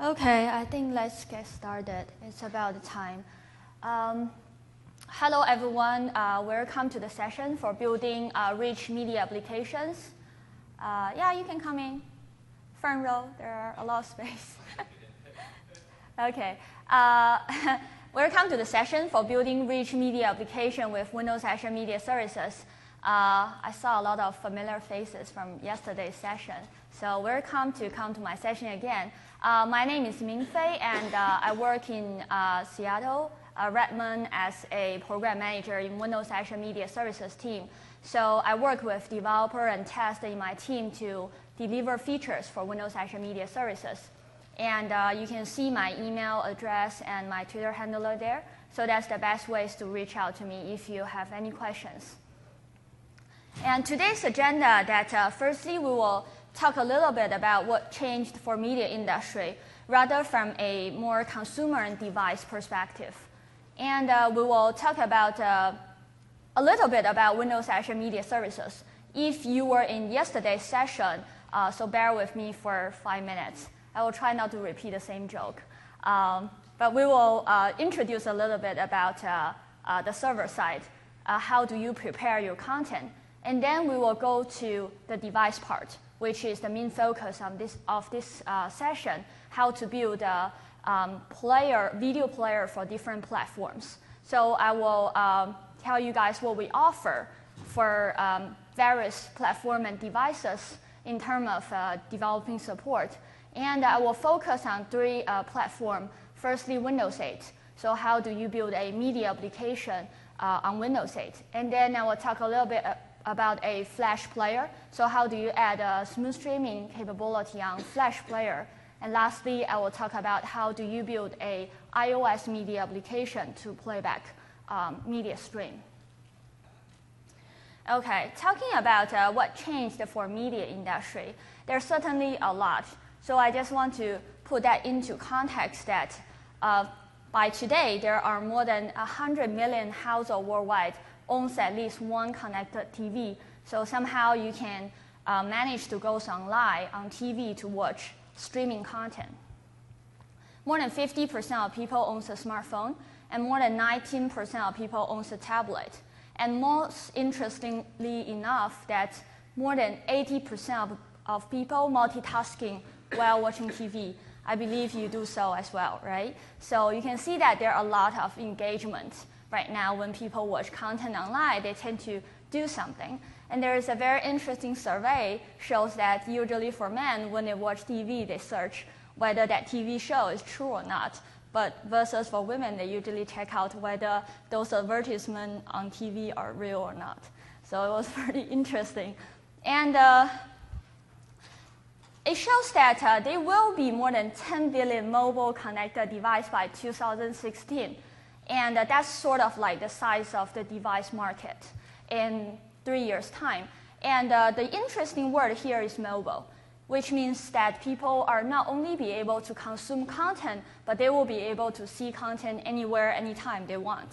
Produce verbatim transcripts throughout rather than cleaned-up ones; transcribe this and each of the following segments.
Okay, I think let's get started. It's about the time. Um, hello, everyone. Uh, welcome to the session for building uh, rich media applications. Uh, yeah, you can come in. Front row, there are a lot of space. Okay. Uh, welcome to the session for building rich media application with Windows Azure Media Services. Uh, I saw a lot of familiar faces from yesterday's session. So welcome to come to my session again. Uh, my name is Ming Fei, and uh, I work in uh, Seattle, uh, Redmond, as a program manager in Windows Azure Media Services team. So I work with developer and test in my team to deliver features for Windows Azure Media Services. And uh, you can see my email address and my Twitter handle there. So that's the best ways to reach out to me if you have any questions. And today's agenda that uh, firstly we will talk a little bit about what changed for media industry rather from a more consumer and device perspective. And uh, we will talk about uh, a little bit about Windows Azure Media Services. If you were in yesterday's session, uh, so bear with me for five minutes. I will try not to repeat the same joke. Um, but we will uh, introduce a little bit about uh, uh, the server side. Uh, how do you prepare your content? And then we will go to the device part, which is the main focus on this, of this uh, session, how to build a um, player, video player for different platforms. So I will um, tell you guys what we offer for um, various platform and devices in terms of uh, developing support. And I will focus on three uh, platforms. Firstly, Windows eight. So how do you build a media application uh, on Windows eight? And then I will talk a little bit uh, about a Flash player. So how do you add a smooth streaming capability on Flash player? And lastly, I will talk about how do you build a iOS media application to playback um, media stream. Okay, talking about uh, what changed for media industry, there's certainly a lot. So I just want to put that into context that uh, by today, there are more than one hundred million households worldwide owns at least one connected T V. So somehow you can uh, manage to go online on T V to watch streaming content. More than fifty percent of people owns a smartphone, and more than nineteen percent of people owns a tablet. And most interestingly enough, that more than eighty percent of, of people multitasking while watching T V. I believe you do so as well, right? So you can see that there are a lot of engagement. Right now, when people watch content online, they tend to do something. And there is a very interesting survey shows that usually for men, when they watch T V, they search whether that T V show is true or not. But versus for women, they usually check out whether those advertisements on T V are real or not. So it was pretty interesting. And uh, it shows that uh, there will be more than ten billion mobile connected devices by two thousand sixteen. And uh, that's sort of like the size of the device market in three years' time. And uh, the interesting word here is mobile, which means that people are not only be able to consume content, but they will be able to see content anywhere, anytime they want.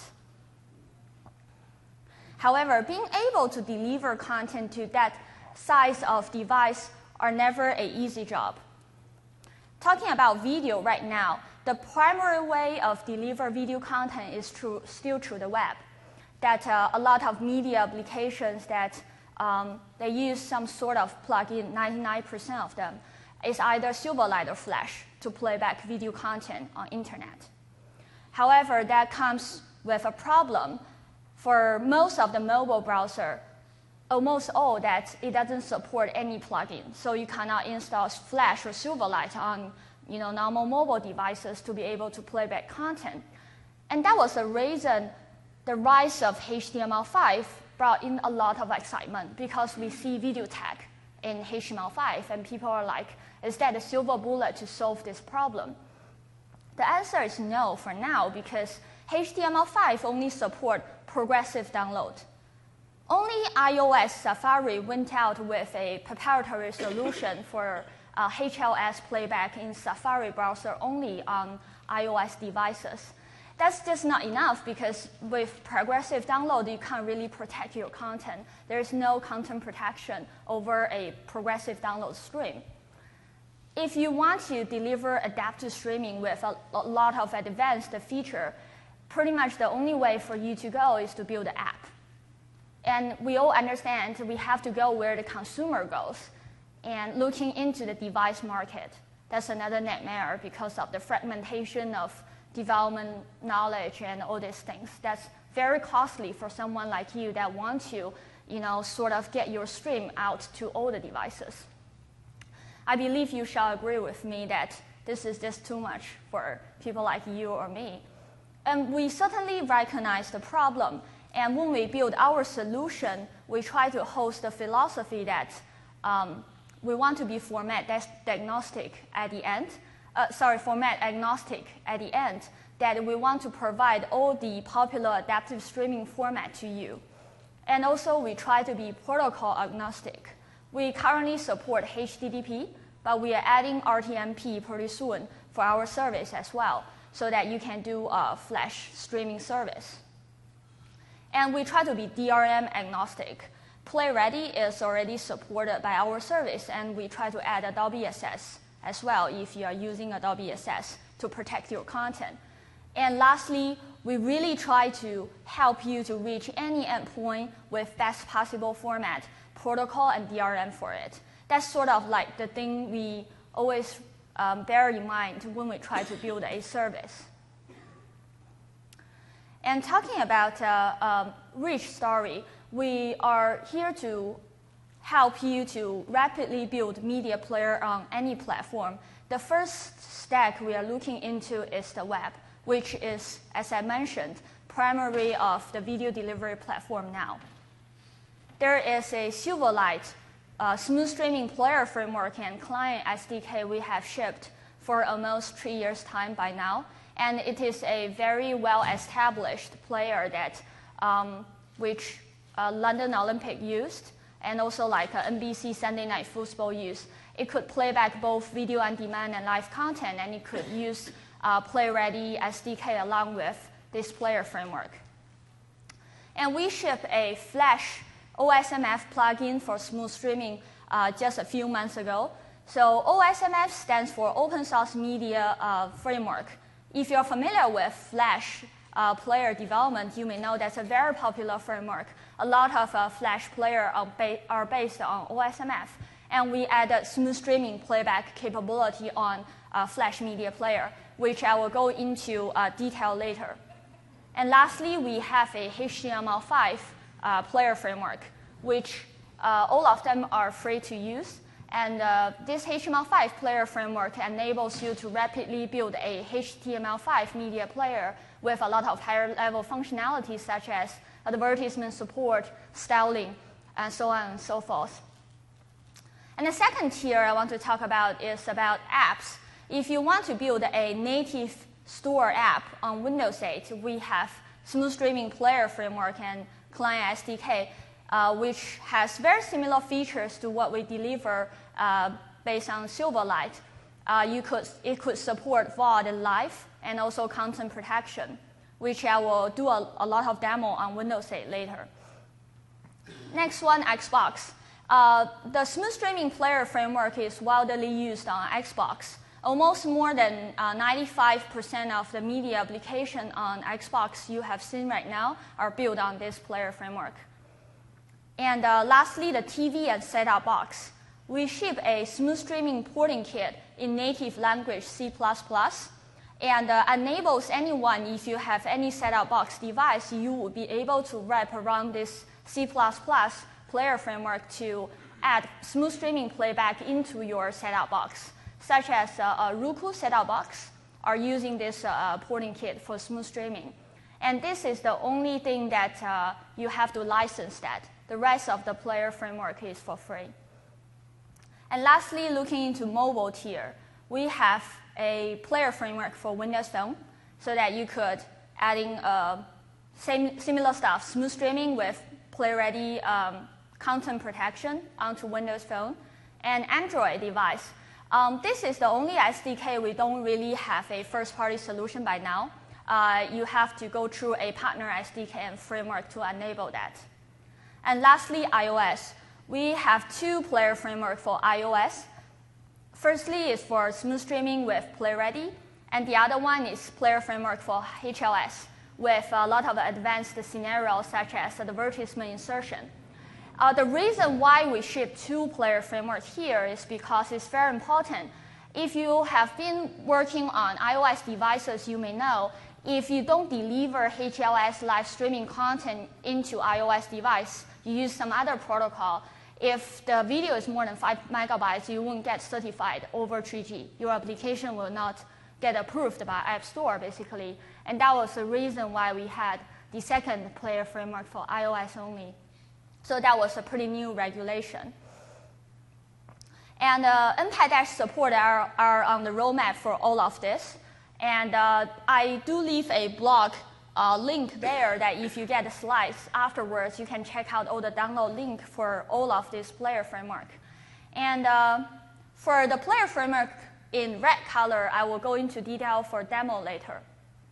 However, being able to deliver content to that size of device are never an easy job. Talking about video right now, the primary way of deliver video content is through, still through the web. That uh, a lot of media applications that um, they use some sort of plugin, ninety-nine percent of them, is either Silverlight or Flash to play back video content on internet. However, that comes with a problem. For most of the mobile browser, almost all that it doesn't support any plugin. So you cannot install Flash or Silverlight on you know, normal mobile devices to be able to play back content. And that was the reason the rise of H T M L five brought in a lot of excitement, because we see video tag in H T M L five, and people are like, is that a silver bullet to solve this problem? The answer is no for now, because H T M L five only support progressive download. Only iOS Safari went out with a proprietary solution for uh, H L S playback in Safari browser only on iOS devices. That's just not enough, because with progressive download, you can't really protect your content. There is no content protection over a progressive download stream. if you want to deliver adaptive streaming with a, a lot of advanced feature, pretty much the only way for you to go is to build an app. And we all understand we have to go where the consumer goes. And looking into the device market, that's another nightmare because of the fragmentation of development knowledge and all these things. That's very costly for someone like you that want to, you know, sort of get your stream out to all the devices. I believe you shall agree with me that this is just too much for people like you or me. And we certainly recognize the problem. And when we build our solution, we try to host the philosophy that um, we want to be format diagnostic at the end. Uh, sorry, format agnostic at the end. That we want to provide all the popular adaptive streaming format to you. And also, we try to be protocol agnostic. We currently support H T T P, but we are adding R T M P pretty soon for our service as well, so that you can do a Flash streaming service. And we try to be D R M agnostic. PlayReady is already supported by our service, and we try to add Adobe Access as well if you are using Adobe Access to protect your content. And lastly, we really try to help you to reach any endpoint with best possible format, protocol, and D R M for it. That's sort of like the thing we always um, bear in mind when we try to build a service. And talking about uh, um, rich story, we are here to help you to rapidly build media player on any platform. The first stack we are looking into is the web, which is, as I mentioned, primary of the video delivery platform now. There is a Silverlight uh, smooth streaming player framework and client S D K we have shipped for almost three years' time by now. And it is a very well-established player that um, which uh, London Olympic used, and also like uh, N B C Sunday Night Football used. It could play back both video on demand and live content, and it could use uh, PlayReady S D K along with this player framework. And we ship a Flash O S M F plugin for smooth streaming uh, just a few months ago. So O S M F stands for Open Source Media uh, Framework. If you're familiar with Flash uh, player development, you may know that's a very popular framework. A lot of uh, Flash players are, ba are based on O S M F. And we added smooth streaming playback capability on uh, Flash Media Player, which I will go into uh, detail later. And lastly, we have a H T M L five uh, player framework, which uh, all of them are free to use. And uh, this H T M L five player framework enables you to rapidly build a H T M L five media player with a lot of higher level functionalities such as advertisement support, styling, and so on and so forth. And the second tier I want to talk about is about apps. If you want to build a native store app on Windows eight, we have smooth streaming player framework and client S D K. Uh, which has very similar features to what we deliver uh, based on Silverlight. Uh, you could, it could support V O D live and also content protection, which I will do a, a lot of demo on Windows eight later. Next one, Xbox. Uh, the smooth streaming player framework is widely used on Xbox. Almost more than ninety-five percent uh, of the media application on Xbox you have seen right now are built on this player framework. And uh, lastly, the T V and set-top box. We ship a smooth streaming porting kit in native language C plus plus, and uh, enables anyone, if you have any set-top box device, you will be able to wrap around this C plus plus player framework to add smooth streaming playback into your set-top box, such as uh, a Roku set-top box are using this uh, porting kit for smooth streaming. And this is the only thing that uh, you have to license that. The rest of the player framework is for free. And lastly, looking into mobile tier, we have a player framework for Windows Phone so that you could adding uh, same, similar stuff, smooth streaming with PlayReady um, content protection onto Windows Phone and Android device. Um, this is the only S D K we don't really have a first-party solution by now. Uh, you have to go through a partner S D K and framework to enable that. And lastly, iOS. We have two player frameworks for iOS. Firstly is for smooth streaming with PlayReady, and the other one is Player Framework for H L S with a lot of advanced scenarios such as advertisement insertion. Uh, the reason why we ship two player frameworks here is because it's very important. If you have been working on iOS devices, you may know if you don't deliver H L S live streaming content into iOS device, you use some other protocol. If the video is more than five megabytes, you won't get certified over three G. Your application will not get approved by App Store, basically. And that was the reason why we had the second player framework for iOS only. So that was a pretty new regulation. And uh, N P A D support are, are on the roadmap for all of this. And uh, I do leave a blog uh, link there that if you get the slides afterwards, you can check out all the download link for all of this player framework. And uh, for the player framework in red color, I will go into detail for demo later.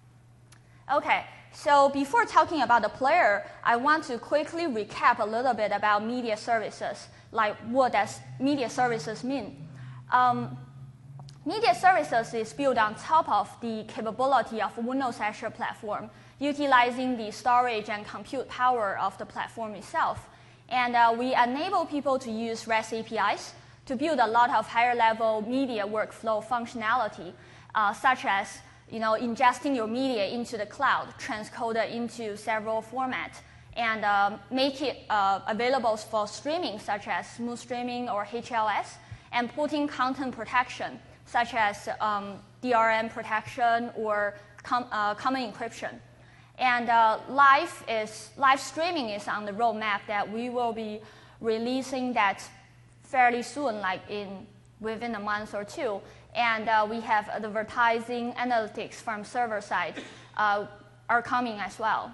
Okay. So before talking about the player, I want to quickly recap a little bit about media services, like what does media services mean. Um, media services is built on top of the capability of Windows Azure platform, utilizing the storage and compute power of the platform itself. And uh, we enable people to use REST A P Is to build a lot of higher-level media workflow functionality, uh, such as you know, ingesting your media into the cloud, transcode it into several formats, and um, make it uh, available for streaming, such as smooth streaming or H L S, and putting content protection, such as um, D R M protection or com uh, common encryption. And uh, live, is, live streaming is on the roadmap that we will be releasing that fairly soon, like in within a month or two. And uh, we have advertising analytics from server side uh, are coming as well.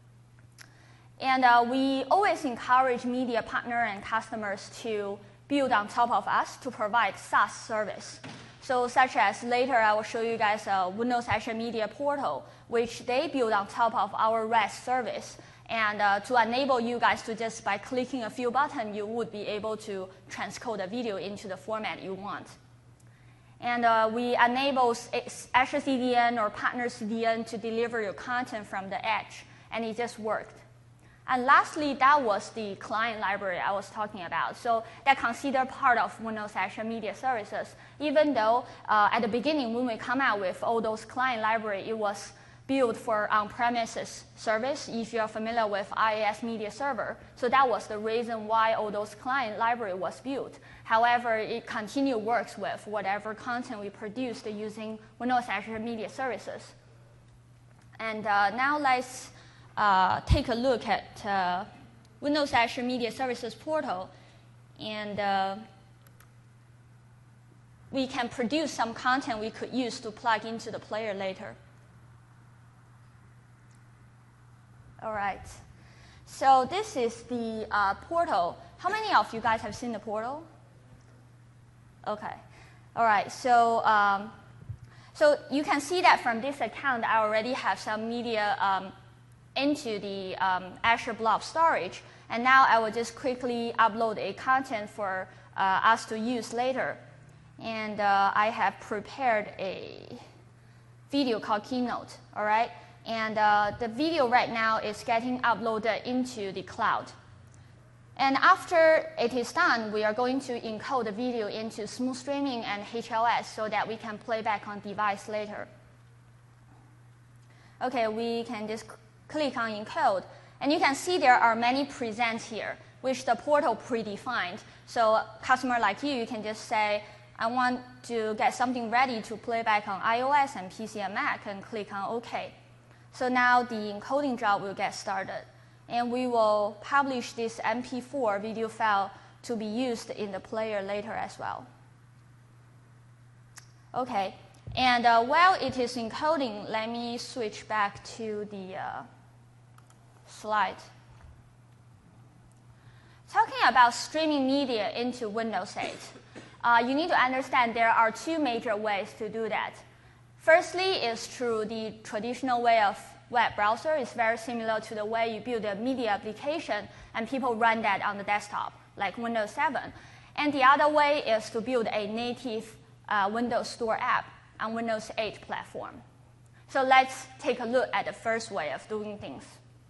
And uh, we always encourage media partners and customers to build on top of us to provide SaaS service. So such as later I will show you guys a Windows Azure Media Portal, which they build on top of our REST service. And uh, to enable you guys to just by clicking a few buttons, you would be able to transcode a video into the format you want. And uh, we enable Azure C D N or partner C D N to deliver your content from the edge, and it just worked. And lastly, that was the client library I was talking about. So that considered part of Windows Azure Media Services, even though uh, at the beginning when we come out with all those client library, it was built for on-premises service, if you're familiar with I A S Media Server. So that was the reason why all those client library was built. However, it continued works with whatever content we produced using Windows Azure Media Services. And uh, now let's uh, take a look at uh, Windows Azure Media Services portal. And uh, we can produce some content we could use to plug into the player later. All right. So this is the uh, portal. How many of you guys have seen the portal? Okay. All right. So, um, so you can see that from this account, I already have some media um, into the um, Azure Blob storage. And now I will just quickly upload a content for uh, us to use later. And uh, I have prepared a video called Keynote. All right. And uh, the video right now is getting uploaded into the cloud. And after it is done, we are going to encode the video into smooth streaming and H L S so that we can play back on device later. Okay, we can just click on encode. And you can see there are many presents here, which the portal predefined. So a customer like you, you can just say, I want to get something ready to play back on iOS and P C and Mac, and click on OK. So now the encoding job will get started. And we will publish this M P four video file to be used in the player later as well. Okay, and uh, while it is encoding, let me switch back to the uh, slide. Talking about streaming media into Windows eight, uh, you need to understand there are two major ways to do that. Firstly is through the traditional way of web browser. It's very similar to the way you build a media application and people run that on the desktop, like Windows seven. And the other way is to build a native uh, Windows Store app on Windows eight platform. So let's take a look at the first way of doing things.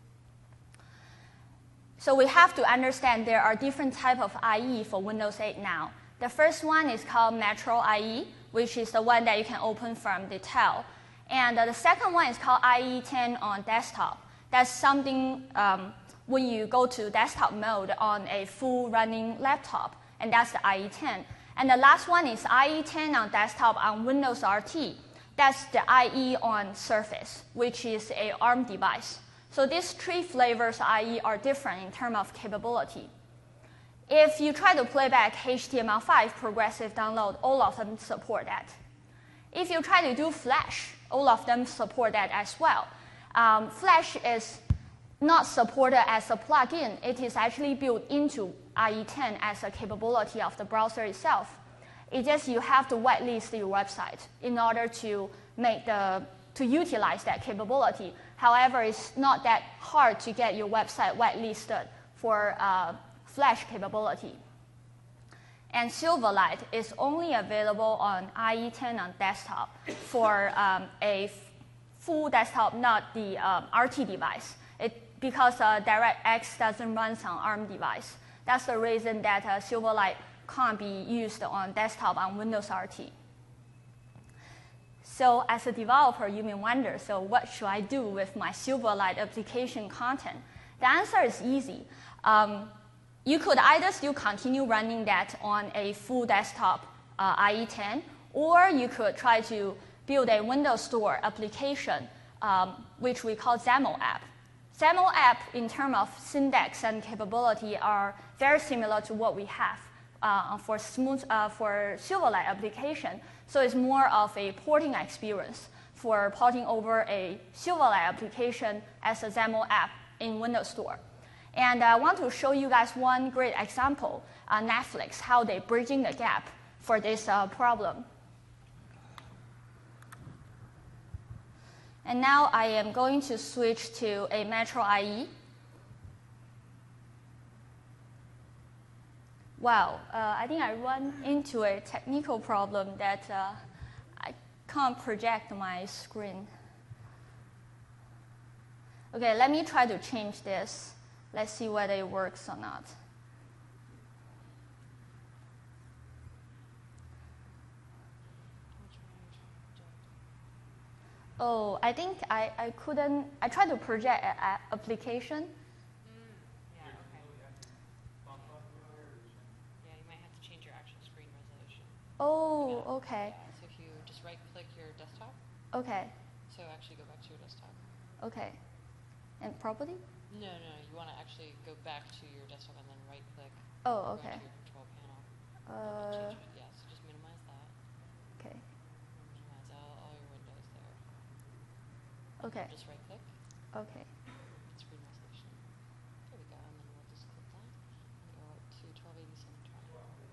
So we have to understand there are different types of I E for Windows eight now. The first one is called Metro I E, which is the one that you can open from Detail. And uh, the second one is called I E ten on desktop. That's something um, when you go to desktop mode on a full running laptop, and that's the I E ten. And the last one is I E ten on desktop on Windows R T. That's the I E on Surface, which is a ARM device. So these three flavors of I E are different in terms of capability. If you try to play back H T M L five progressive download, all of them support that. If you try to do Flash, all of them support that as well. Um, Flash is not supported as a plugin. It is actually built into I E ten as a capability of the browser itself. It's just you have to whitelist your website in order to make the to utilize that capability. However, it's not that hard to get your website whitelisted for uh, Flash capability. And Silverlight is only available on I E ten on desktop for um, a full desktop, not the um, R T device. It, because uh, DirectX doesn't run on ARM device. That's the reason that uh, Silverlight can't be used on desktop on Windows R T. So as a developer, you may wonder, so what should I do with my Silverlight application content? The answer is easy. Um, you could either still continue running that on a full desktop uh, I E ten, or you could try to build a Windows Store application, um, which we call XAML app. XAML app, in terms of syntax and capability, are very similar to what we have uh, for, smooth, uh, for Silverlight application. So it's more of a porting experience for porting over a Silverlight application as a XAML app in Windows Store. And I want to show you guys one great example, uh, Netflix, how they're bridging the gap for this uh, problem. And now I am going to switch to a Metro I E. Wow, uh, I think I run into a technical problem that uh, I can't project my screen. Okay, let me try to change this. Let's see whether it works or not. Oh, I think I, I couldn't, I tried to project an application. Oh, okay. Yeah, so if you just right-click your desktop. Okay. So actually go back to your desktop. Okay. And property? No, no, you want to actually go back to your desktop and then right-click. Oh, okay. Go to your control panel. Uh, Change it. Yeah, so just minimize that. okay. Minimize all, all your windows there. Okay. Just right-click. Okay. Screen resolution. There we go. And then we'll just click that and go up to twelve eighty-seven twenty.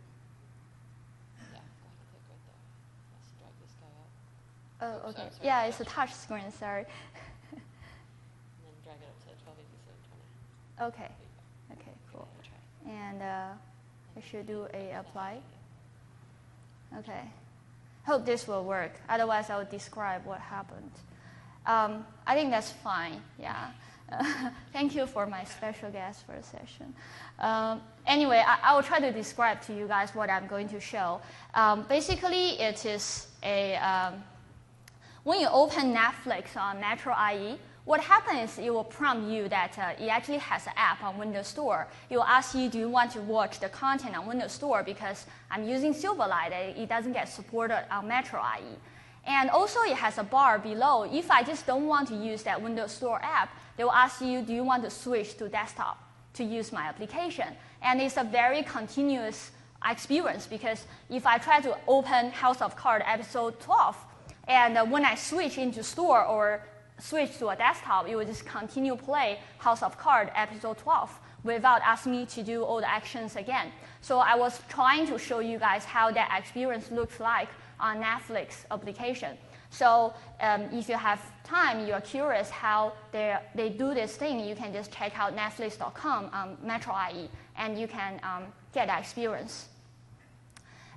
Yeah, go ahead and click right there. Let's drag this guy up. Oh, Oops, okay. sorry, sorry, Yeah, sorry. it's a touch screen, sorry. And then drag it up to twelve eighty-seven twenty. Okay. Okay, cool. Okay, try. And uh, I should do a apply. Okay. Hope this will work. Otherwise, I will describe what happened. Um, I think that's fine. Yeah. Uh, thank you for my special guest for the session. Um, anyway, I, I will try to describe to you guys what I'm going to show. Um, basically, it is a um, when you open Netflix on Metro I E, what happens is it will prompt you that uh, it actually has an app on Windows Store. It will ask you, do you want to watch the content on Windows Store? Because I'm using Silverlight, it doesn't get supported on Metro I E. And also it has a bar below. If I just don't want to use that Windows Store app, they will ask you, do you want to switch to desktop to use my application? And it's a very continuous experience because if I try to open House of Cards episode twelve, and uh, when I switch into Store or switch to a desktop, it will just continue play House of Cards episode twelve without asking me to do all the actions again. So I was trying to show you guys how that experience looks like on Netflix application. So um, if you have time, you're curious how they do this thing, you can just check out netflix dot com on Metro I E, and you can um, get that experience.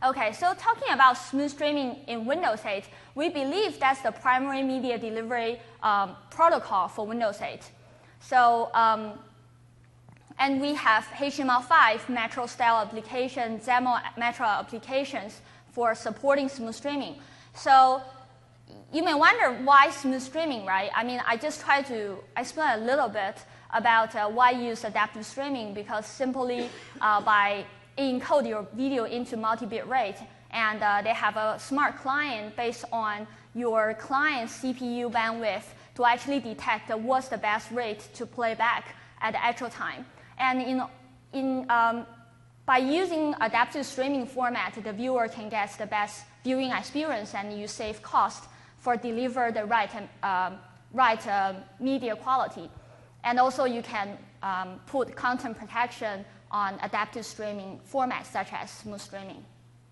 Okay, so talking about smooth streaming in Windows eight, we believe that's the primary media delivery um, protocol for Windows eight. So, um, and we have H T M L five Metro style applications, XAML Metro applications for supporting smooth streaming. So you may wonder why smooth streaming, right? I mean, I just try to explain a little bit about uh, why use adaptive streaming, because simply uh, by encode your video into multi-bit rate, and uh, they have a smart client based on your client's C P U bandwidth to actually detect uh, what's the best rate to play back at the actual time. And in, in, um, by using adaptive streaming format, the viewer can get the best viewing experience, and you save cost for deliver the right, um, right uh, media quality. And also you can um, put content protection on adaptive streaming formats such as smooth streaming.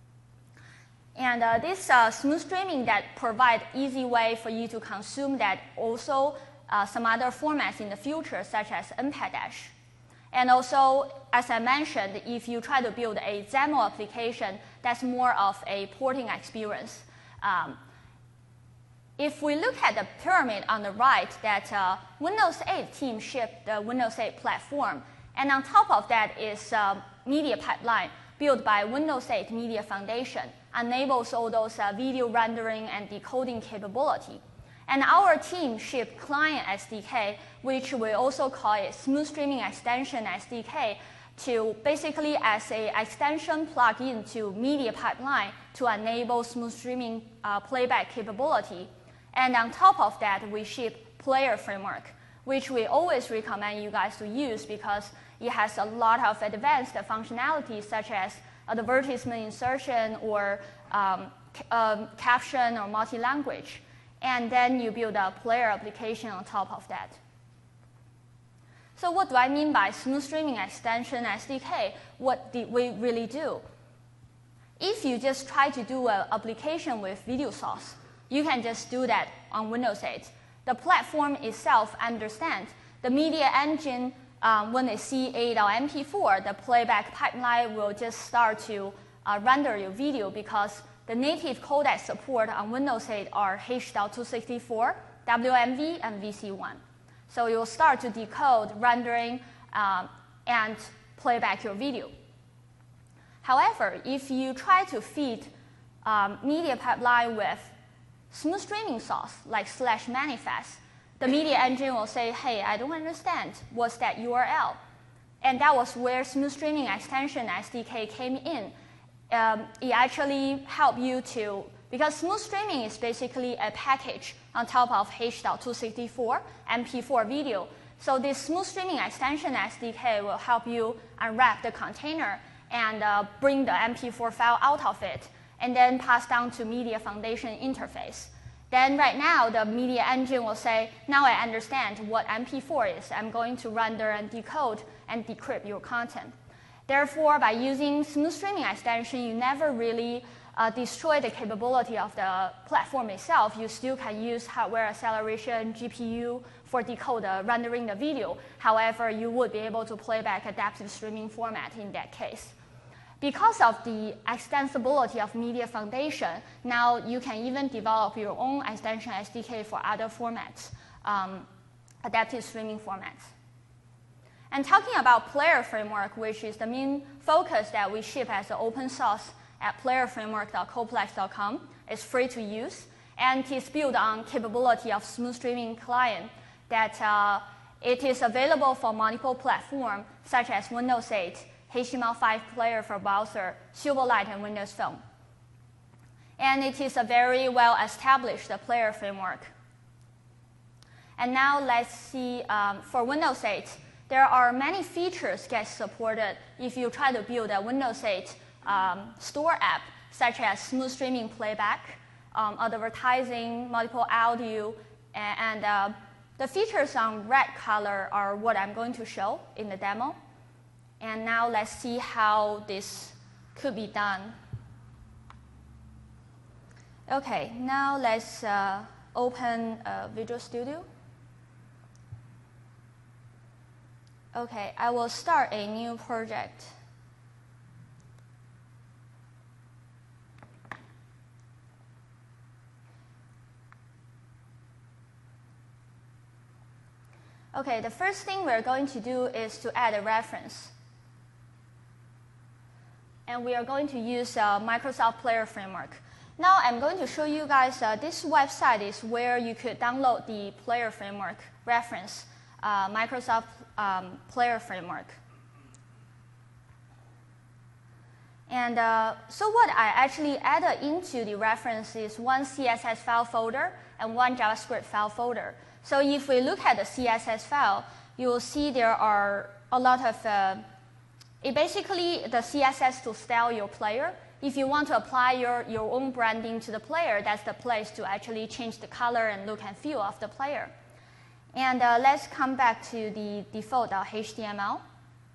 And uh, this uh, smooth streaming that provide easy way for you to consume that also uh, some other formats in the future such as M P E G Dash. And also, as I mentioned, if you try to build a XAML application, that's more of a porting experience. Um, If we look at the pyramid on the right, that uh, Windows eight team shipped the Windows eight platform, and on top of that is uh, media pipeline built by Windows eight Media Foundation, enables all those uh, video rendering and decoding capability. And our team shipped Client S D K, which we also call it Smooth Streaming Extension S D K, to basically as a extension plug-in to media pipeline to enable smooth streaming uh, playback capability. And on top of that, we ship Player Framework, which we always recommend you guys to use because it has a lot of advanced functionalities such as advertisement insertion or um, um, caption or multi-language. And then you build a player application on top of that. So what do I mean by Smooth Streaming Extension S D K? What did we really do? If you just try to do an application with video source, you can just do that on Windows eight. The platform itself understands the media engine. Um, when it sees eight or M P four, the playback pipeline will just start to uh, render your video because the native codec support on Windows eight are H two sixty-four, W M V, and V C one. So you'll start to decode, rendering, um, and play back your video. However, if you try to feed um, media pipeline with smooth streaming source like slash manifest, the media engine will say, hey, I don't understand, what's that U R L? And that was where Smooth Streaming Extension S D K came in. Um, it actually helped you to, because smooth streaming is basically a package on top of H two sixty-four M P four video. So this Smooth Streaming Extension S D K will help you unwrap the container and uh, bring the M P four file out of it, and then pass down to Media Foundation interface. Then right now, the media engine will say, now I understand what M P four is. I'm going to render and decode and decrypt your content. Therefore, by using Smooth Streaming Extension, you never really uh, destroy the capability of the platform itself. You still can use hardware acceleration, G P U for decoder, rendering the video. However, you would be able to play back adaptive streaming format in that case. Because of the extensibility of Media Foundation, now you can even develop your own extension S D K for other formats, um, adaptive streaming formats. And talking about Player Framework, which is the main focus that we ship as an open source at player framework dot coplex dot com, it's free to use, and it's built on capability of smooth streaming client that uh, it is available for multiple platforms such as Windows eight, H T M L five player for browser, Silverlight, and Windows Phone. And it is a very well-established player framework. And now let's see, um, for Windows eight, there are many features get supported if you try to build a Windows eight um, store app, such as smooth streaming playback, um, advertising, multiple audio, and, and uh, the features on red color are what I'm going to show in the demo. And now let's see how this could be done. Okay, now let's uh, open uh, Visual Studio. Okay, I will start a new project. Okay, the first thing we're going to do is to add a reference. And we are going to use uh, Microsoft Player Framework. Now I'm going to show you guys uh, this website is where you could download the Player Framework reference, uh, Microsoft um, Player Framework. And uh, so what I actually added into the reference is one C S S file folder and one JavaScript file folder. So if we look at the C S S file, you will see there are a lot of, uh, it basically the C S S to style your player. If you want to apply your, your own branding to the player, that's the place to actually change the color and look and feel of the player. And uh, let's come back to the default H T M L.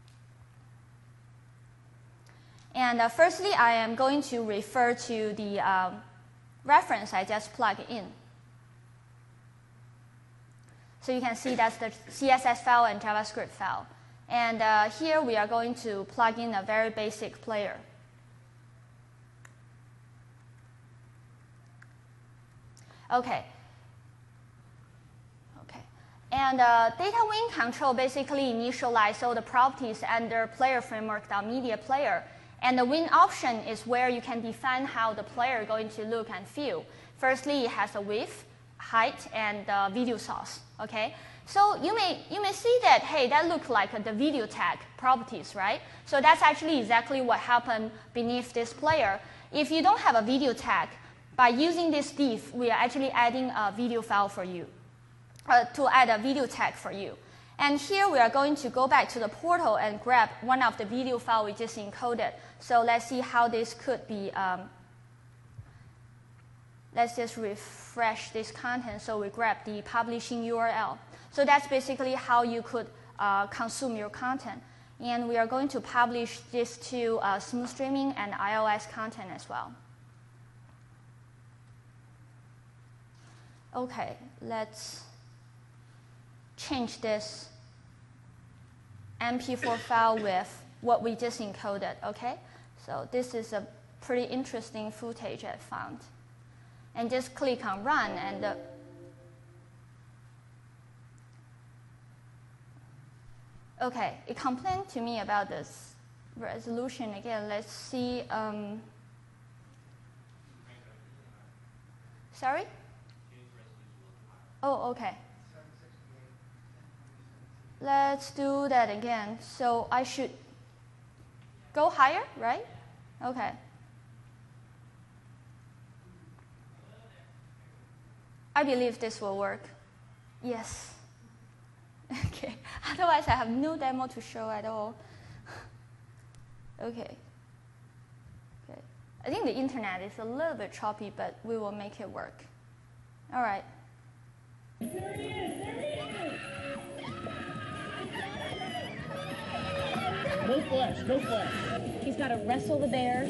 And uh, firstly, I am going to refer to the um, reference I just plugged in. So you can see that's the C S S file and JavaScript file. And uh, here we are going to plug in a very basic player. Okay. Okay. And uh, data wing control basically initialize all the properties under player framework.media player. And the win option is where you can define how the player is going to look and feel. Firstly, it has a width, height, and uh, video source. Okay, so you may you may see that, hey, that looks like uh, the video tag properties, right? So that's actually exactly what happened beneath this player. If you don't have a video tag, by using this div, we are actually adding a video file for you, uh, to add a video tag for you. And here we are going to go back to the portal and grab one of the video file we just encoded. So let's see how this could be. Um, let's just refresh this content. So we grab the publishing U R L. So that's basically how you could uh, consume your content. And we are going to publish this to uh, Smooth Streaming and iOS content as well. Okay, let's change this M P four file with what we just encoded, okay? So this is a pretty interesting footage I found. And just click on run and uh, okay, it complained to me about this resolution again. Let's see. Um, sorry? Oh, okay. Let's do that again. So I should go higher, right? Okay. I believe this will work. Yes. Okay. Otherwise, I have no demo to show at all. Okay. Okay. I think the internet is a little bit choppy, but we will make it work. All right. There he is! There he is! No flesh, no flesh. He's got to wrestle the bear.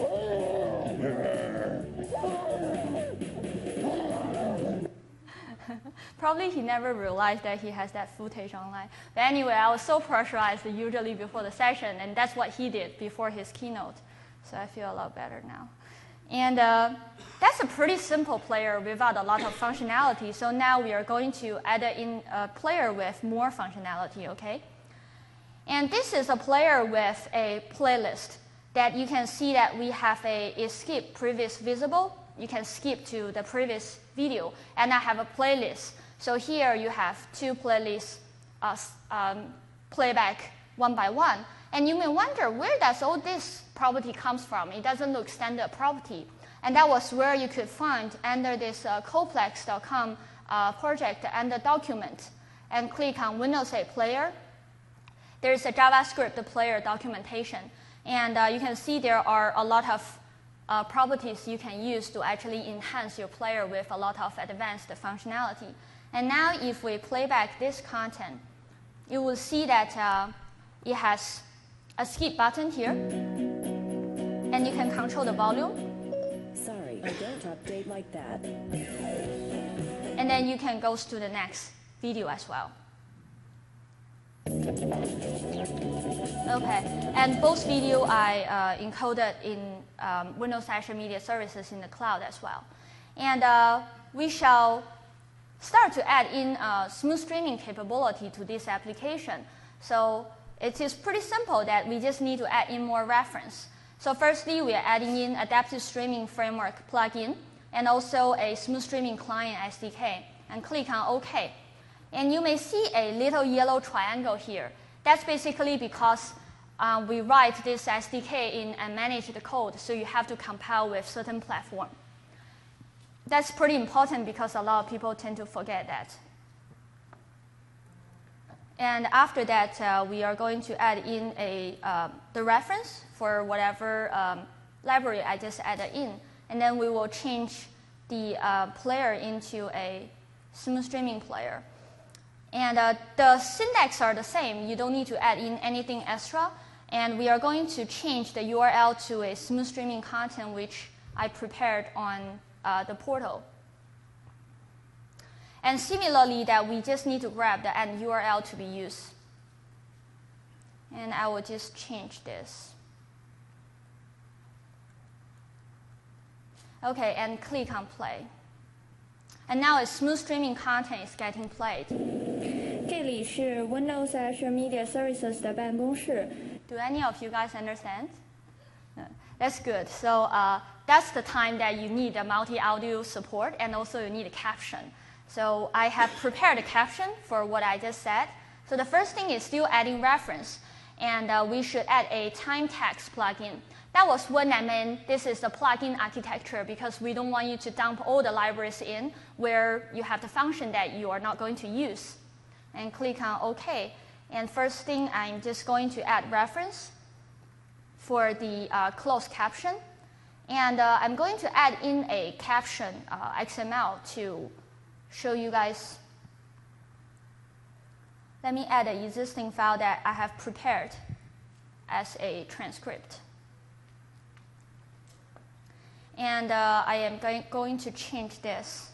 Probably he never realized that he has that footage online. But anyway, I was so pressurized usually before the session, and that's what he did before his keynote. So I feel a lot better now. And uh, that's a pretty simple player without a lot of functionality. So now we are going to add in a player with more functionality, okay? And this is a player with a playlist that you can see that we have a, a skip previous visible. You can skip to the previous video, and I have a playlist. So here you have two playlists, uh, um, playback one by one. And you may wonder, where does all this property comes from? It doesn't look standard property. And that was where you could find under this uh, Coplex dot com uh, project under document, and click on Windows eight player. There's a JavaScript player documentation. And uh, you can see there are a lot of uh, properties you can use to actually enhance your player with a lot of advanced functionality. And now if we play back this content, you will see that uh, it has a skip button here. And you can control the volume. Sorry, I don't update like that. And then you can go to the next video as well. Okay, and both video I uh, encoded in um, Windows Azure Media Services in the cloud as well. And uh, we shall start to add in uh, smooth streaming capability to this application. So it is pretty simple that we just need to add in more reference. So firstly, we are adding in Adaptive Streaming Framework plugin and also a Smooth Streaming Client S D K, and click on OK. And you may see a little yellow triangle here. That's basically because uh, we write this S D K in and manage the code, so you have to compile with certain platform. That's pretty important because a lot of people tend to forget that. And after that, uh, we are going to add in a, uh, the reference for whatever um, library I just added in. And then we will change the uh, player into a smooth streaming player. And uh, the syntax are the same. You don't need to add in anything extra. And we are going to change the U R L to a smooth streaming content, which I prepared on uh, the portal. And similarly, that we just need to grab the end U R L to be used. And I will just change this. OK, and click on play. And now a smooth streaming content is getting played. 这里是 Windows Azure Media Services 的办公室。 Do any of you guys understand? No. That's good. So uh, that's the time that you need a multi-audio support, and also you need a caption. So I have prepared a caption for what I just said. So the first thing is still adding reference. And uh, we should add a time text plugin. That was when I meant this is the plugin architecture, because we don't want you to dump all the libraries in where you have the function that you are not going to use. And click on OK. And first thing, I'm just going to add reference for the uh, closed caption. And uh, I'm going to add in a caption uh, X M L to show you guys. Let me add an existing file that I have prepared as a transcript. And uh, I am going, going to change this.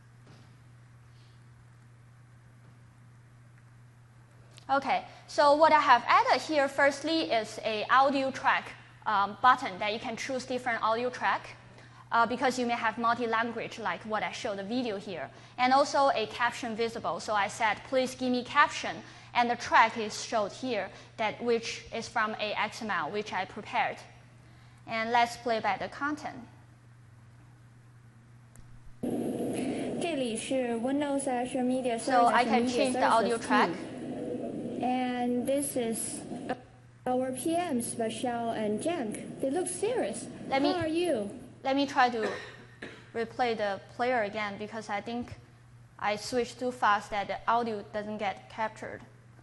OK, so what I have added here firstly is a audio track um, button that you can choose different audio track. Uh, because you may have multi-language, like what I showed the video here, and also a caption visible. So I said, please give me caption, and the track is showed here, that which is from a X M L, which I prepared. And let's play back the content. 这里是 Windows Azure Media Services. So I can change the audio track. And this is our P Ms, Vashal and Jank. They look serious. Let me- How are you? Let me try to replay the player again, because I think I switched too fast that the audio doesn't get captured.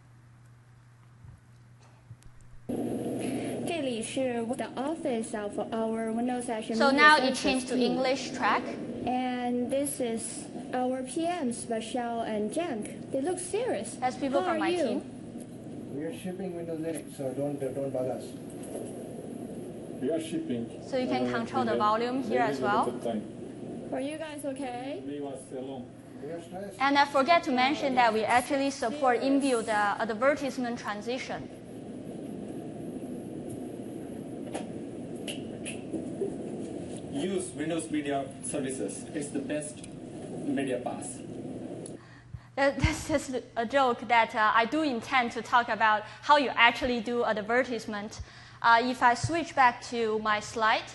这里是 the office of our Windows Azure So Media now Services it changed to team. English track. And this is our P Ms, Vashal and Jank. They look serious. That's people How from are my you? team. We are shipping Windows Linux, so don't uh, don't bother us. We are shipping. So you can Uh, control the and volume here maybe as a well. little time. Are you guys okay? Leave us alone. We are stressed. And I forget to mention that we actually support inbuilt uh, advertisement transition. Use Windows Media Services. It's the best media pass. That- That's just a joke that uh, I do intend to talk about how you actually do advertisement. Uh, if I switch back to my slide,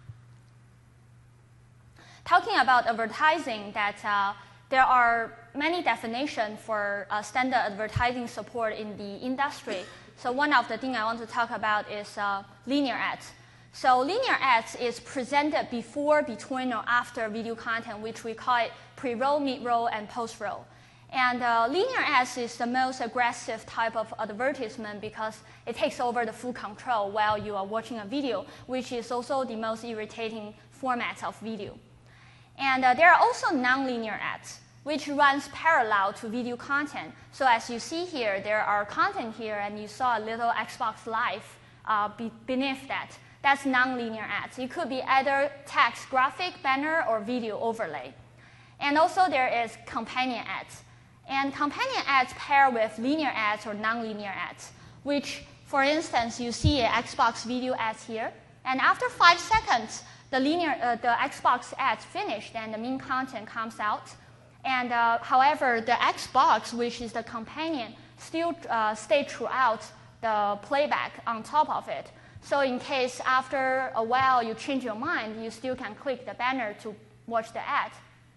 talking about advertising, that uh, there are many definitions for uh, standard advertising support in the industry. So one of the things I want to talk about is uh, linear ads. So linear ads is presented before, between, or after video content, which we call it pre-roll, mid-roll, and post-roll. And uh, linear ads is the most aggressive type of advertisement because it takes over the full control while you are watching a video, which is also the most irritating format of video. And uh, there are also non-linear ads, which runs parallel to video content. So as you see here, there are content here, and you saw a little Xbox Live uh, be beneath that. That's non-linear ads. It could be either text, graphic, banner, or video overlay. And also there is companion ads. And companion ads pair with linear ads or non-linear ads, which, for instance, you see an Xbox video ads here. And after five seconds, the linear, uh, the Xbox ads finished and the main content comes out. And uh, however, the Xbox, which is the companion, still uh, stay throughout the playback on top of it. So in case after a while you change your mind, you still can click the banner to watch the ad.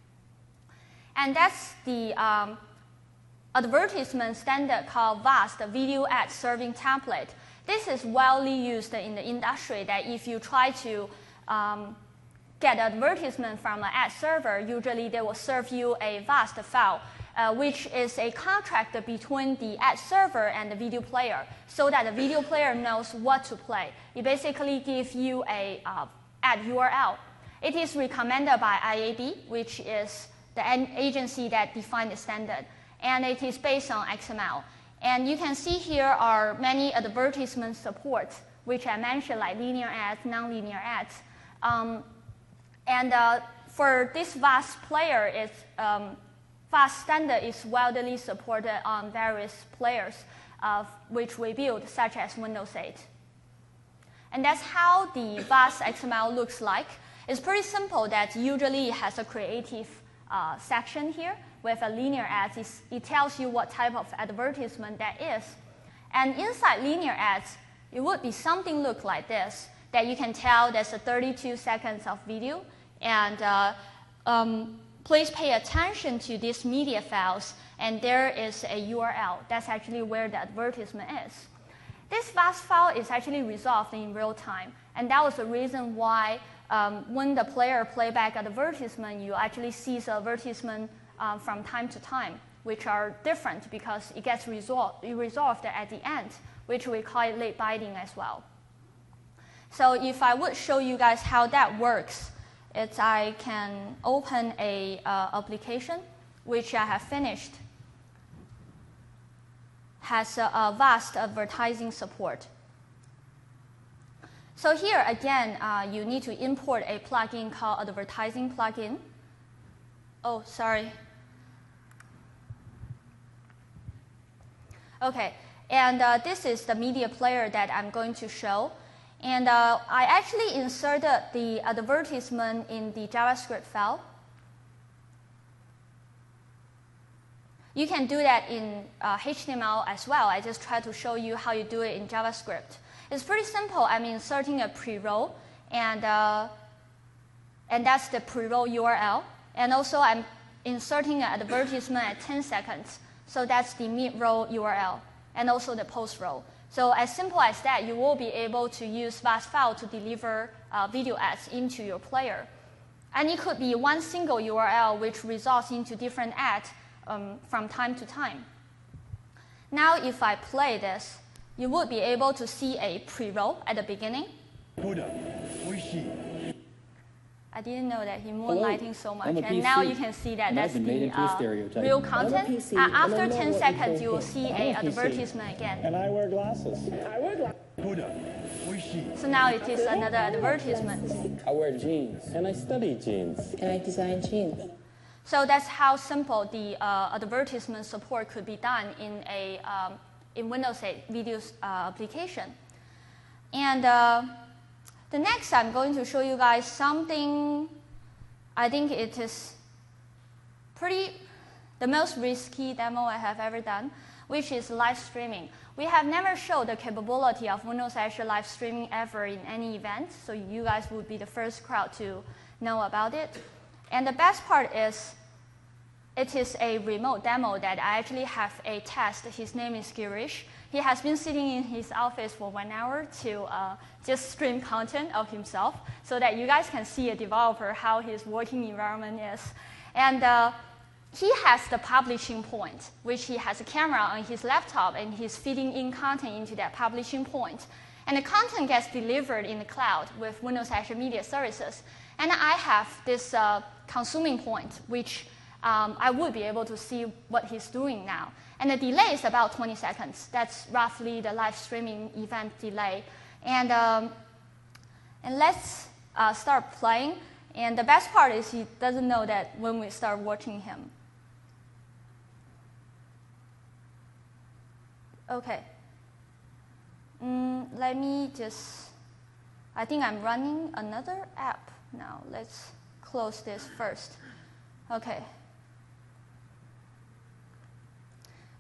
And that's the um, advertisement standard called V A S, the Video Ad Serving Template. This is widely used in the industry that if you try to um, get advertisement from an ad server, usually they will serve you a V A S file, uh, which is a contract between the ad server and the video player, so that the video player knows what to play. It basically gives you a uh, ad U R L. It is recommended by I A B, which is the agency that defined the standard, and it is based on X M L. And you can see here are many advertisement supports, which I mentioned, like linear ads, nonlinear ads. Um, and uh, for this V A S player, it's, um, V A S standard is widely supported on various players, uh, which we build, such as Windows eight. And that's how the V A S X M L looks like. It's pretty simple that usually it has a creative uh, section here with a linear ads. It's, it tells you what type of advertisement that is. And inside linear ads, it would be something look like this, that you can tell there's a thirty-two seconds of video. And uh, um, please pay attention to these media files, and there is a U R L. That's actually where the advertisement is. This V A S file is actually resolved in real time, and that was the reason why um, when the player play back advertisement, you actually see the advertisement um, from time to time, which are different because it gets resolved, resolved at the end, which we call it late binding as well. So if I would show you guys how that works, it's I can open a uh, application, which I have finished, has a, a vast advertising support. So here again, uh, you need to import a plugin called advertising plugin. Oh, sorry. Okay, and uh, this is the media player that I'm going to show. And uh, I actually inserted the advertisement in the JavaScript file. You can do that in uh, H T M L as well. I just try to show you how you do it in JavaScript. It's pretty simple. I'm inserting a pre-roll, and, uh, and that's the pre-roll U R L. And also, I'm inserting an advertisement at ten seconds. So that's the mid-roll U R L, and also the post-roll. So as simple as that, you will be able to use V A S file to deliver uh, video ads into your player. And it could be one single U R L which results into different ads um, from time to time. Now if I play this, you would be able to see a pre-roll at the beginning. I didn't know that he moonlighting so much, and now you can see that that's the uh, real content. Uh, after ten seconds, you will see a advertisement again. And I wear glasses. I wear glasses. So now it is another advertisement. I wear jeans. And I study jeans. And I design jeans. So that's how simple the uh, advertisement support could be done in a um, in Windows eight video uh, application. And uh, the next, I'm going to show you guys something. I think it is pretty the most risky demo I have ever done, which is live streaming. We have never showed the capability of Windows Azure live streaming ever in any event, so you guys would be the first crowd to know about it. And the best part is, it is a remote demo that I actually have a test. His name is Girish. He has been sitting in his office for one hour to uh, just stream content of himself so that you guys can see a developer how his working environment is. And uh, he has the publishing point, which he has a camera on his laptop, and he's feeding in content into that publishing point. And the content gets delivered in the cloud with Windows Azure Media Services. And I have this uh, consuming point, which um, I would be able to see what he's doing now. And the delay is about twenty seconds. That's roughly the live streaming event delay. And, um, and let's uh, start playing. And the best part is he doesn't know that when we start watching him. Okay. Mm, let me just, I think I'm running another app now. Let's close this first. Okay.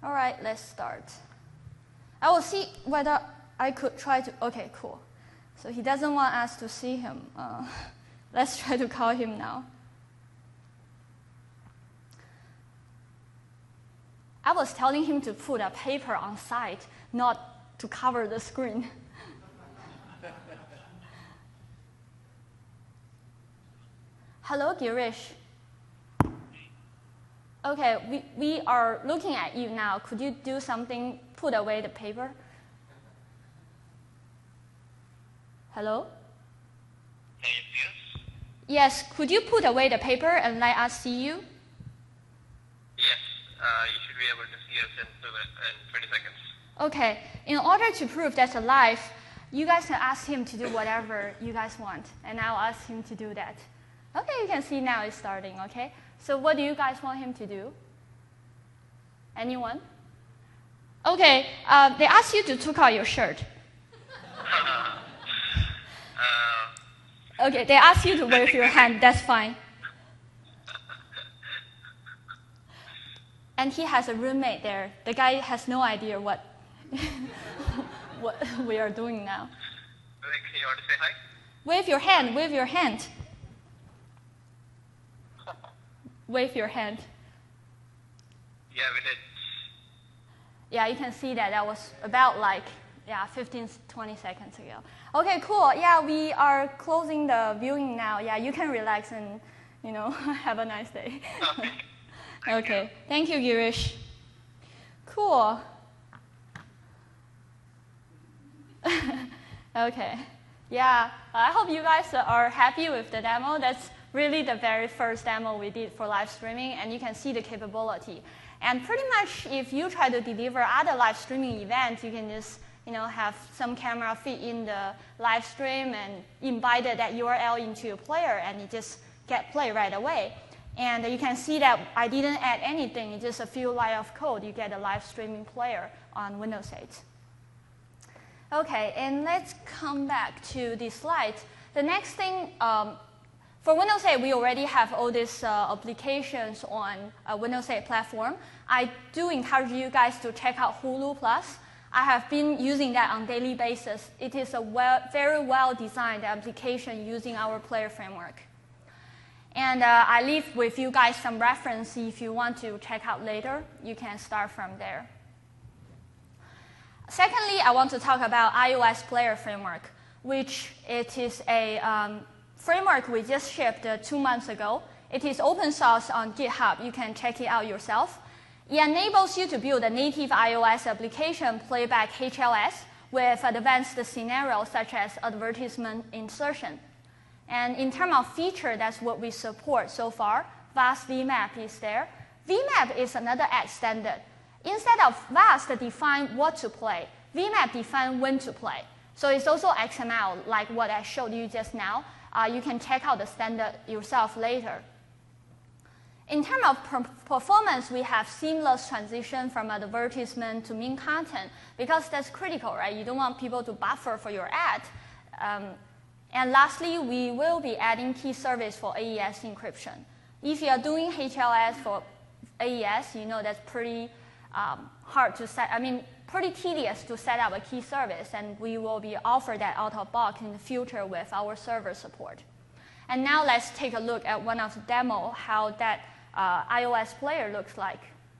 All right, let's start. I will see whether I could try to, okay, cool. So he doesn't want us to see him. Uh, let's try to call him now. I was telling him to put a paper on site, not to cover the screen. Hello, Girish. Okay, we, we are looking at you now. Could you do something, put away the paper? Hello? Can you see us? Yes, could you put away the paper and let us see you? Yes, uh, you should be able to see us in, in twenty seconds. Okay, in order to prove that's alive, you guys can ask him to do whatever you guys want, and I'll ask him to do that. Okay, you can see now it's starting, okay? So what do you guys want him to do? Anyone? Okay, uh, they ask you to take out your shirt. uh, okay, they ask you to wave your hand, that's fine. And he has a roommate there. The guy has no idea what, what we are doing now. Okay, you want to say hi? Wave your hand, wave your hand. Wave your hand. Yeah, we did. Yeah, you can see that that was about like, yeah, fifteen, twenty seconds ago. Okay, cool. Yeah, we are closing the viewing now. Yeah, you can relax and, you know, have a nice day. Okay. Okay, thank you, Girish. Cool. Okay, yeah, I hope you guys are happy with the demo. That's really the very first demo we did for live streaming, and you can see the capability. And pretty much if you try to deliver other live streaming events, you can just, you know, have some camera feed in the live stream and embed that U R L into your player, and you just get play right away. And you can see that I didn't add anything, it's just a few lines of code, you get a live streaming player on Windows eight. Okay, and let's come back to the slides. The next thing, um, for Windows eight, we already have all these uh, applications on a Windows eight platform. I do encourage you guys to check out Hulu Plus. I have been using that on a daily basis. It is a well, very well-designed application using our player framework. And uh, I leave with you guys some reference. If you want to check out later, you can start from there. Secondly, I want to talk about iOS Player Framework, which it is a um, framework we just shipped uh, two months ago. It is open source on GitHub. You can check it out yourself. It enables you to build a native iOS application playback H L S with advanced scenarios such as advertisement insertion. And in terms of feature, that's what we support so far. Vast V MAP is there. V MAP is another extended. Instead of Vast define what to play, V MAP define when to play. So it's also X M L, like what I showed you just now. Uh, you can check out the standard yourself later. In terms of per performance, we have seamless transition from advertisement to main content, because that's critical, right? You don't want people to buffer for your ad. Um, and lastly, we will be adding key service for A E S encryption. If you are doing H L S for A E S, you know that's pretty um, hard to set, I mean, pretty tedious to set up a key service, and we will be offer that out of box in the future with our server support. And now let's take a look at one of the demo, how that uh, iOS player looks like.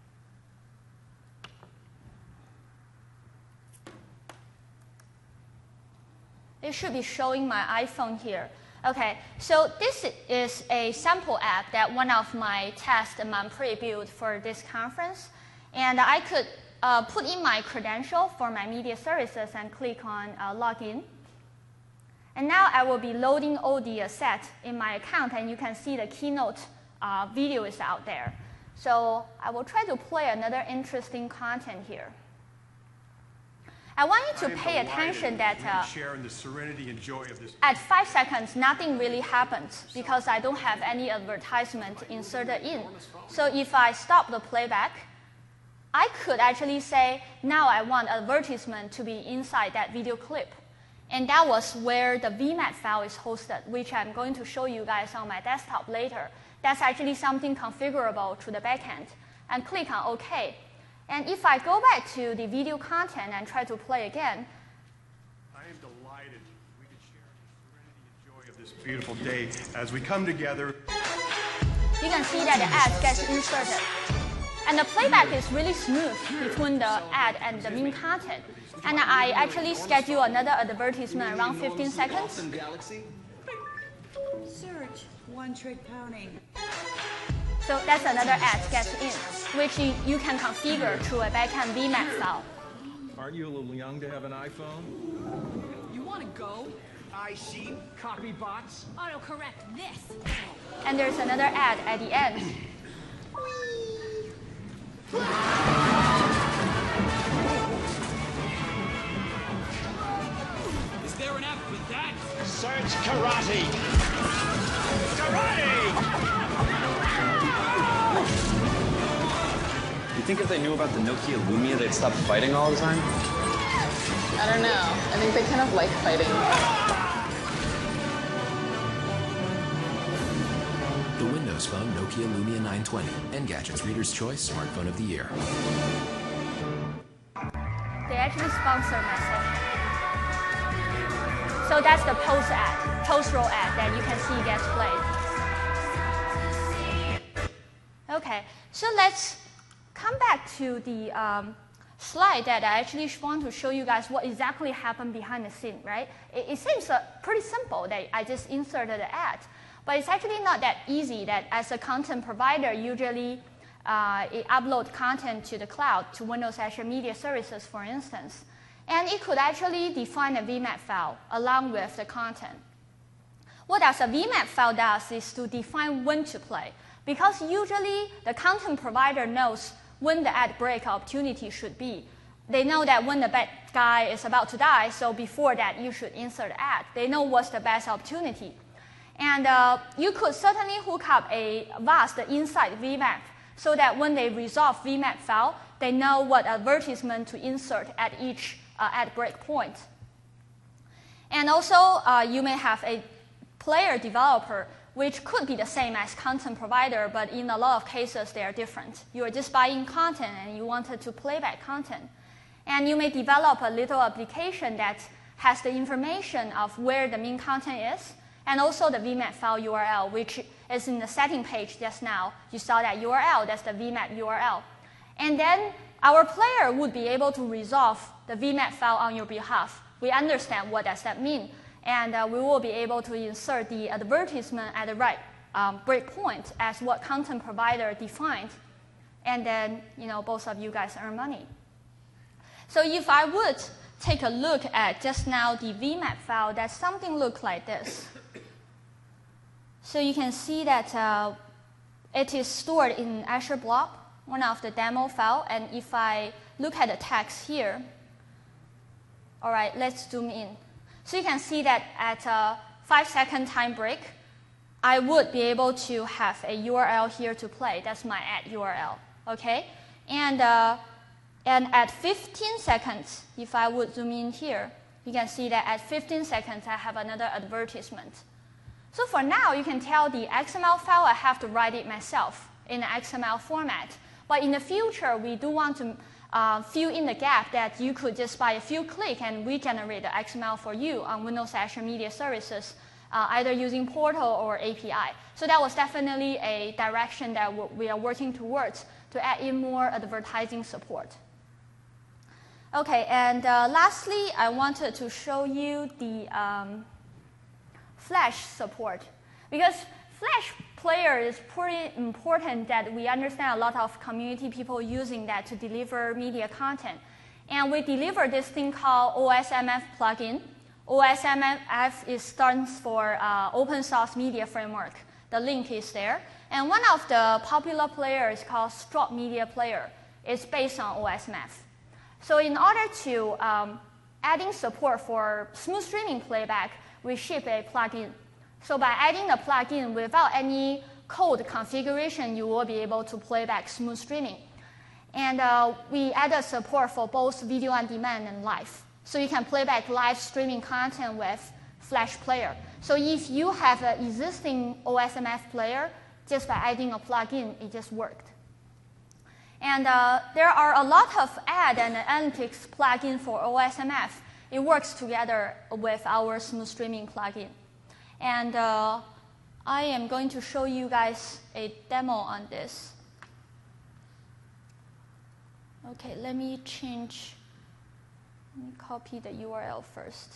It should be showing my iPhone here. Okay, so this is a sample app that one of my test Manpri built for this conference. And I could uh, put in my credential for my media services and click on uh, login. And now I will be loading all the assets in my account, and you can see the keynote uh, video is out there. So I will try to play another interesting content here. I want you to pay attention that uh, the serenity and joy of this. At five seconds, nothing really happens because I don't have any advertisement inserted in. So if I stop the playback, I could actually say, now I want advertisement to be inside that video clip. And that was where the V MAP file is hosted, which I'm going to show you guys on my desktop later. That's actually something configurable to the backend. And click on OK. And if I go back to the video content and try to play again, I am delighted we could share the serenity and joy of this beautiful day as we come together. you can see that the ad gets inserted. And the playback is really smooth between the ad and the main content. And I actually schedule another advertisement around fifteen seconds. Search One Trick Pony. So that's another ad gets in, which you, you can configure through a backend V MAT file. Aren't you a little young to have an iPhone? You want to go? I see. Copy bots. Autocorrect this. And there's another ad at the end. Is there an app with that? Search karate. Karate! You think if they knew about the Nokia Lumia, they'd stop fighting all the time? I don't know. I think they kind of like fighting. The Windows Phone Nokia Lumia nine twenty. Engadget's Reader's Choice Smartphone of the Year. They actually sponsor my session. So that's the post ad, post-roll ad that you can see gets played. Okay, so let's come back to the um, slide that I actually want to show you guys what exactly happened behind the scene, right? It, it seems uh, pretty simple that I just inserted the ad, but it's actually not that easy that as a content provider, usually uh, it upload content to the cloud, to Windows Azure Media Services, for instance. And it could actually define a V MAT file along with the content. What does a V MAT file does is to define when to play, because usually the content provider knows when the ad break opportunity should be. They know that when the bad guy is about to die, so before that you should insert ad. They know what's the best opportunity. And uh, you could certainly hook up a vast inside V MAT so that when they resolve V MAT file, they know what advertisement to insert at each uh, ad break point. And also, uh, you may have a player developer, which could be the same as content provider, but in a lot of cases they are different. You are just buying content and you wanted to play back content. And you may develop a little application that has the information of where the main content is, and also the V MAT file U R L, which is in the setting page just now. You saw that U R L, that's the V MAT U R L. And then our player would be able to resolve the V MAT file on your behalf. We understand what does that mean. And uh, we will be able to insert the advertisement at the right um, breakpoint as what content provider defined. And then, you know, both of you guys earn money. So if I would take a look at just now the V MAT file, that something look like this. So you can see that uh, it is stored in Azure Blob, one of the demo file. And if I look at the text here, all right, let's zoom in. So you can see that at a five second time break, I would be able to have a U R L here to play. That's my ad U R L, okay? And, uh, and at fifteen seconds, if I would zoom in here, you can see that at fifteen seconds, I have another advertisement. So for now, you can tell the X M L file, I have to write it myself in the X M L format. But in the future, we do want to Uh, fill in the gap that you could just by a few clicks and regenerate the X M L for you on Windows Azure Media Services, uh, either using Portal or A P I. So that was definitely a direction that we are working towards to add in more advertising support. Okay, and uh, lastly, I wanted to show you the um, Flash support, because Flash player is pretty important that we understand a lot of community people using that to deliver media content. And we deliver this thing called O S M F plugin. O S M F is, stands for uh, Open Source Media Framework. The link is there. And one of the popular players is called Strop Media Player. It's based on O S M F. So in order to um, adding support for smooth streaming playback, we ship a plugin. So by adding the plugin without any code configuration, you will be able to play back smooth streaming. And uh, we added support for both video on demand and live. So you can play back live streaming content with Flash Player. So if you have an existing O S M F player, just by adding a plugin, it just worked. And uh, there are a lot of ad and analytics plugin for O S M F. It works together with our Smooth Streaming plugin. And uh, I am going to show you guys a demo on this. Okay, let me change, let me copy the U R L first.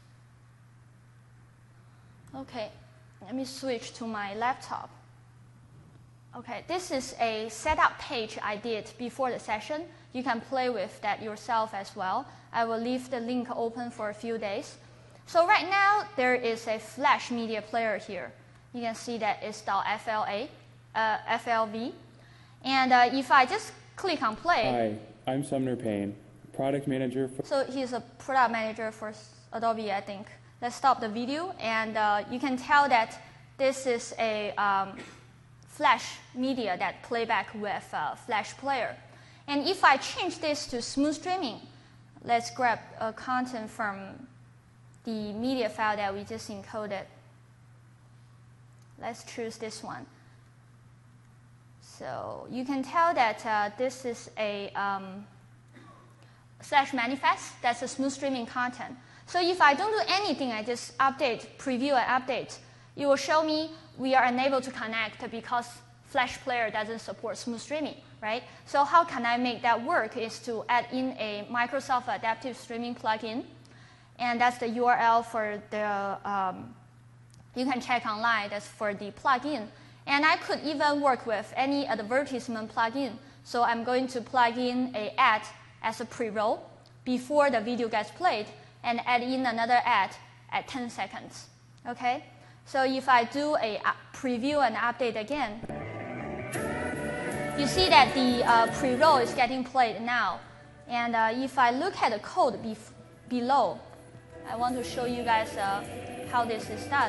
Okay, let me switch to my laptop. Okay, this is a setup page I did before the session. You can play with that yourself as well. I will leave the link open for a few days. So right now, there is a Flash media player here. You can see that it's .F L A, uh, F L V. And uh, if I just click on play. Hi, I'm Sumner Payne, product manager for... So he's a product manager for Adobe, I think. Let's stop the video, and uh, you can tell that this is a um, Flash media that playback with uh, Flash player. And if I change this to Smooth Streaming, let's grab a content from the media file that we just encoded. Let's choose this one. So you can tell that uh, this is a um, Flash manifest. That's a Smooth Streaming content. So if I don't do anything, I just update, preview and update, it will show me we are unable to connect because Flash player doesn't support Smooth Streaming, right? So how can I make that work is to add in a Microsoft Adaptive Streaming plugin. And that's the U R L for the, um, you can check online, that's for the plugin. And I could even work with any advertisement plugin. So I'm going to plug in an ad as a pre-roll before the video gets played and add in another ad at ten seconds, okay? So if I do a preview and update again, you see that the uh, pre-roll is getting played now. And uh, if I look at the code be below, I want to show you guys uh, how this is done.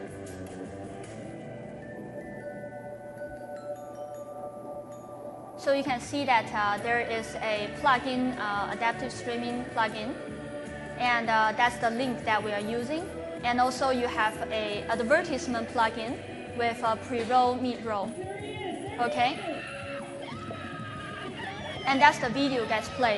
So you can see that uh, there is a plugin, uh, adaptive streaming plugin, and uh, that's the link that we are using. And also you have a advertisement plugin with a pre-roll, mid-roll, okay? And that's the video gets played.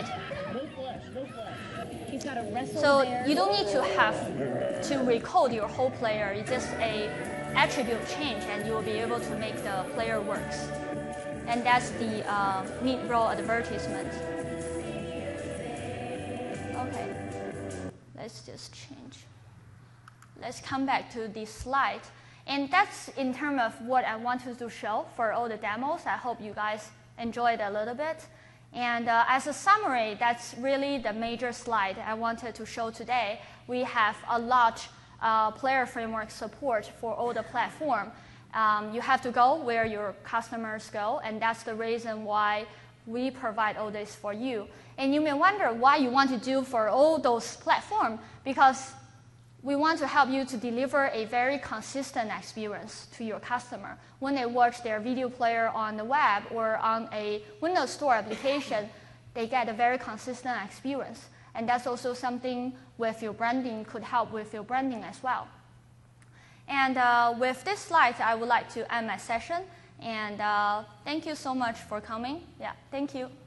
So you don't need to have to recode your whole player. It's just a attribute change, and you will be able to make the player works. And that's the uh, mid-roll advertisement. Okay, let's just change. Let's come back to this slide. And that's in terms of what I wanted to show for all the demos. I hope you guys enjoyed a little bit. And uh, as a summary, that's really the major slide I wanted to show today. We have a large uh, player framework support for all the platform. Um, you have to go where your customers go, and that's the reason why we provide all this for you. And you may wonder why you want to do for all those platforms, because we want to help you to deliver a very consistent experience to your customer. When they watch their video player on the web or on a Windows Store application, they get a very consistent experience. And that's also something with your branding could help with your branding as well. And uh, with this slide, I would like to end my session. And uh, thank you so much for coming. Yeah, thank you.